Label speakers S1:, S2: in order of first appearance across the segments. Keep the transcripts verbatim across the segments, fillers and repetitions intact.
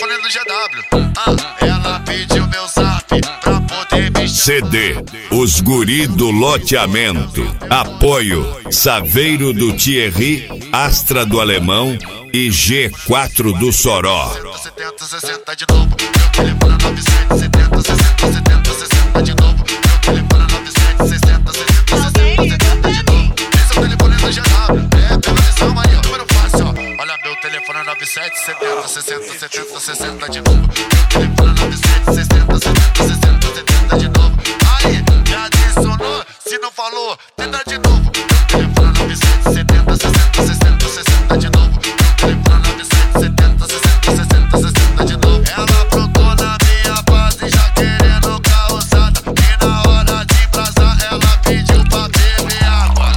S1: telefone do G W. Ah, ela pediu meu zap pra poder me chamar.
S2: C D Os Guri do Loteamento. Apoio Saveiro do Thierry, Astra do Alemão e G quatro do Soró.
S1: setenta, sessenta de novo. Meu telefone é nove sete setenta, sessenta, setenta, sessenta de novo. Meu telefone é nove sete sessenta, sessenta, sessenta, setenta de novo. Esse é o telefone do G W. É, pela missão aí, ó. Número fácil, ó. Olha, meu telefone é nove sete setenta, sessenta, setenta, sessenta de novo. Meu telefone é nove sete sessenta, setenta, sessenta, setenta de novo. Aí, me adicionou. Se não falou, tenta de novo. Meu telefone é nove sete setenta, sessenta, sessenta, sessenta de novo. Meu telefone é nove sete setenta, sessenta, sessenta, sessenta de novo. Ela aprontou na minha base, já querendo causada. E na hora de brasar, ela pediu pra beber água.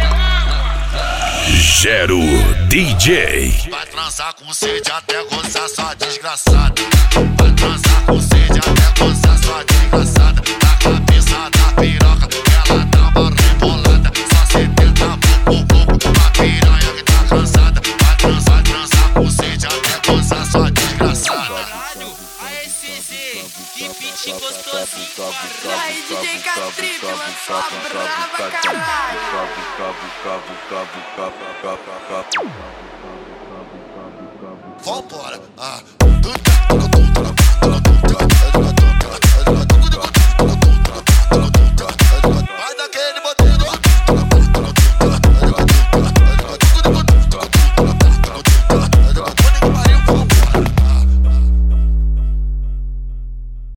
S2: Gero D J.
S1: Vai transar com sede até gozar, sua desgraçada. Vai transar com sede até gozar, sua desgraçada. Na cabeça da piroca, ela dá uma rebolada. Só setenta pouco, pouco, uma piranha que tá cansada. Vai transar, vai transar com sede até gozar, sua desgraçada.
S3: Aí, C Z, que beat gostosinho, caralho.
S4: Aí, D J Catripe, mano, só brava, caralho.
S1: Vambora. Ah.